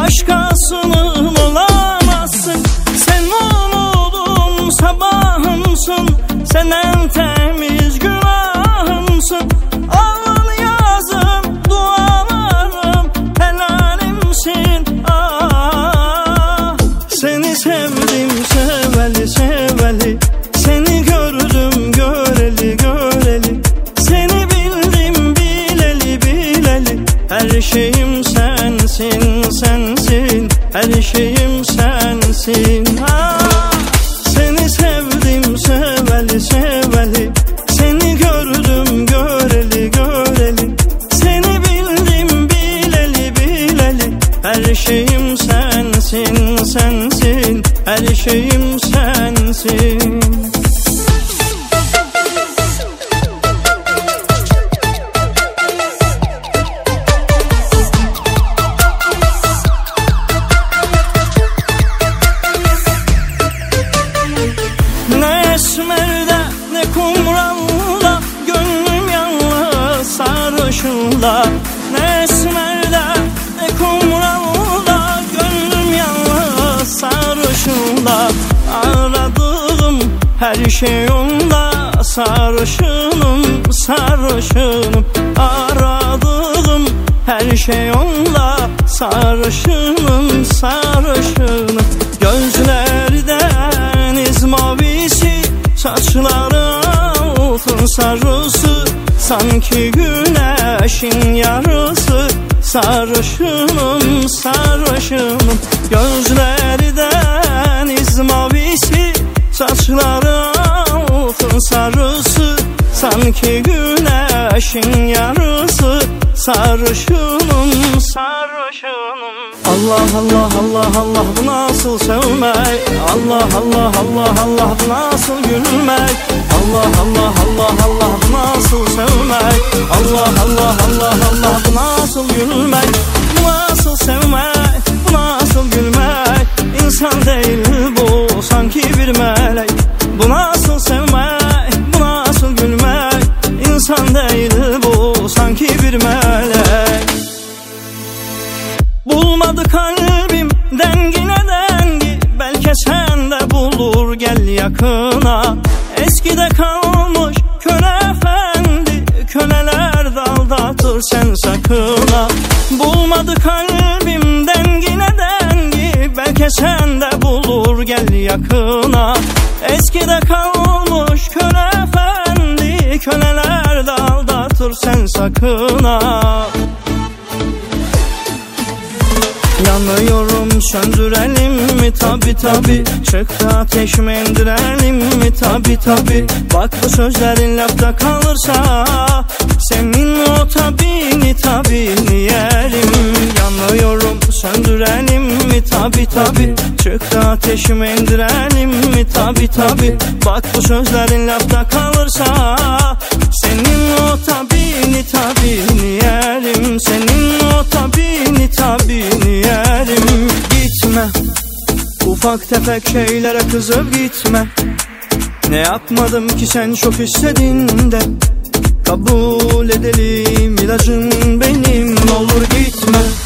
başkasının olamazsın. Sen umudum sabahımsın, sen en temiz günahımsın. Alın yazım dualarım, helalimsin. Ah, seni sevdim seveli seveli, seni gördüm göreli göreli, seni bildim bileli bileli. Her şeyim sensin sensin, her şeyim sensin. Ah, seni sevdim seveli seveli, seni gördüm göreli göreli, seni bildim bileli bileli. Her şeyim sensin sensin, her şeyim sensin. Ne esmerde ne kumralda, gönlüm yalnız sarhoşunda. Ne esmerde ne kumralda, gönlüm yalnız sarhoşunda. Aradığım her şey onda, sarhoşunum sarhoşunum. Aradığım her şey onda, sarhoşunum sarhoşunum. Gözleri deniz mavisi, saçları altın sarısı, sanki güneşin yarısı. Sarhoşunum sarhoşunum. Gözleri deniz mavisi, saçları altın sarısı, sanki güneşin yarısı. Sarhoşunum sarhoşunum. Allah Allah Allah Allah, bu nasıl sevmek? Allah Allah Allah Allah, bu nasıl gülmek? Allah Allah Allah Allah, bu nasıl sevmek? Allah Allah Allah Allah, bu nasıl gülmek? Bu nasıl sevmek? Bu nasıl gülmek? İnsan değil bu, sanki bir melek. Bu nasıl sevmek? Bu nasıl gülmek? İnsan değil bu, sanki bir melek. Bulmadı kalbim dengine dengi, belki sen de bulur, gel yakına. Eskide kalmış köle efendi, köleler de aldatır, sen sakına. Bulmadı kalbim dengine dengi, belki sen de bulur, gel yakına. Eskide kalmış köle efendi, köleler de aldatır, sen sakına. Yanıyorum, söndürelim mi? Tabi tabi. Çıktı ateş mi, indirelim mi? Tabi tabi. Bak bu sözlerin lafta kalırsa, senin o tabini tabini yerim. Yanıyorum, söndürelim mi? Tabi tabi. Çıktı ateş mi, indirelim mi? Tabi tabi. Bak bu sözlerin lafta kalırsa, senin o tabini tabini yerim. Senin o tabini tabini yerim. Gitme, ufak tefek şeylere kızıp gitme. Ne yapmadım ki sen çok istedin de. Kabul edelim, ilacın benim, olur gitme.